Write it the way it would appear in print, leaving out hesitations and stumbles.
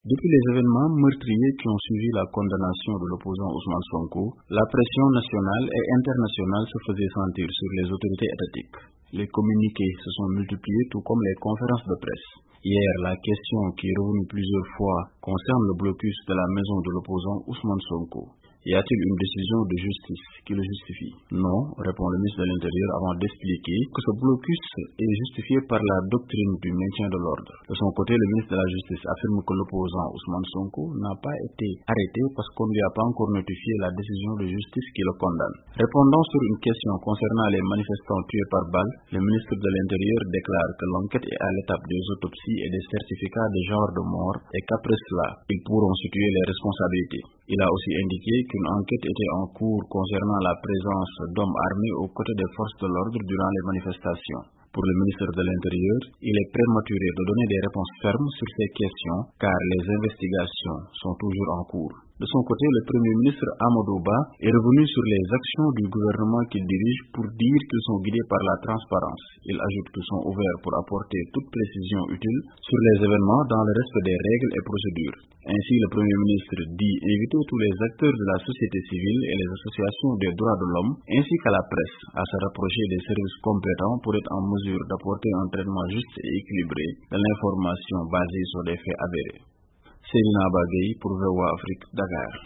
Depuis les événements meurtriers qui ont suivi la condamnation de l'opposant Ousmane Sonko, la pression nationale et internationale se faisait sentir sur les autorités étatiques. Les communiqués se sont multipliés tout comme les conférences de presse. Hier, la question qui est revenue plusieurs fois concerne le blocus de la maison de l'opposant Ousmane Sonko. Y a-t-il une décision de justice qui le justifie? Non, répond le ministre de l'Intérieur avant d'expliquer que ce blocus est justifié par la doctrine du maintien de l'ordre. De son côté, le ministre de la Justice affirme que l'opposant Ousmane Sonko n'a pas été arrêté parce qu'on ne lui a pas encore notifié la décision de justice qui le condamne. Répondant sur une question concernant les manifestants tués par balle, le ministre de l'Intérieur déclare que l'enquête est à l'étape des autopsies et des certificats de genre de mort et qu'après cela, ils pourront situer les responsabilités. Il a aussi indiqué qu'une enquête était en cours concernant la présence d'hommes armés aux côtés des forces de l'ordre durant les manifestations. Pour le ministre de l'Intérieur, il est prématuré de donner des réponses fermes sur ces questions car les investigations sont toujours en cours. De son côté, le Premier ministre Amadou Ba est revenu sur les actions du gouvernement qu'il dirige pour dire qu'ils sont guidés par la transparence. Il ajoute qu'ils sont ouverts pour apporter toute précision utile sur les événements dans le respect des règles et procédures. Ainsi, le Premier ministre dit inviter tous les acteurs de la société civile et les associations des droits de l'homme, ainsi qu'à la presse, à se rapprocher des services compétents pour être en mesure d'apporter un traitement juste et équilibré de l'information basée sur des faits avérés. Seydina Bagay pour VOA Afrique, Dakar.